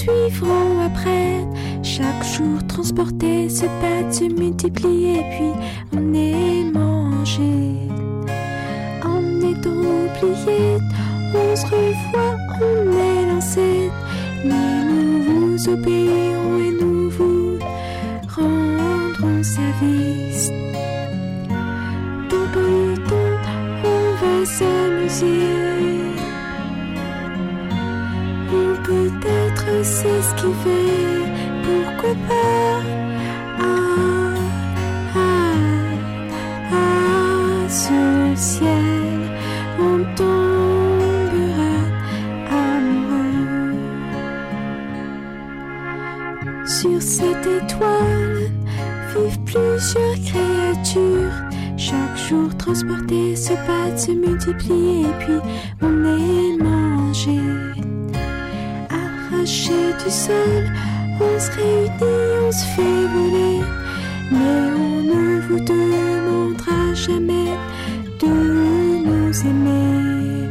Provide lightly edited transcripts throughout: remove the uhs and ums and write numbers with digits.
suivrons après. Chaque jour transporter, se battre, se multiplier, puis on est mangé. En étant oublié, on se revoit, on est lancé. Mais nous vous obéirons et nous vous rendrons service. Dans peu de temps, on va s'amuser. Ou peut-être s'esquiver, pourquoi pas. Ce ciel, on tombera amoureux. Sur cette étoile vivent plusieurs créatures. Chaque jour transporter, se battre, se multiplier, et puis on est mangé. Arraché du sol, on se réunit, on se fait voler. Mais on ne vous demandera jamais de nous aimer.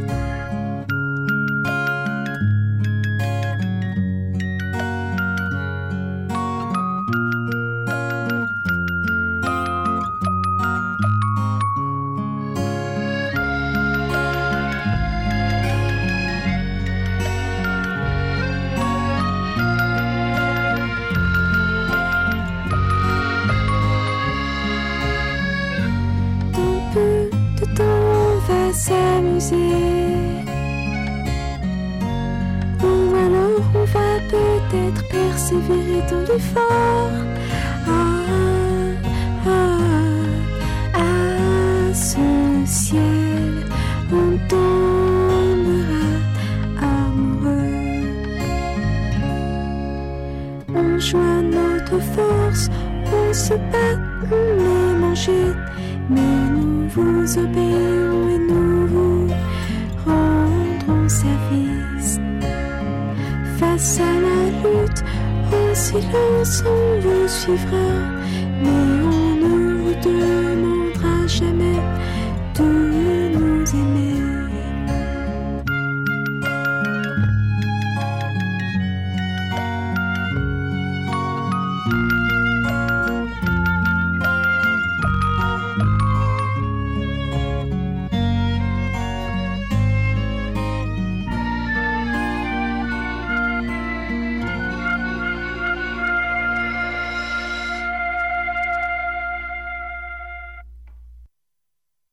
S'amuser, ou alors on va peut-être persévérer dans l'effort. Ce ciel, on tombera amoureux. On joint notre force, on se bat, on est mangé. Mais nous vous obéirons et nous vous rendrons service. Face à la lutte, en silence on vous suivra.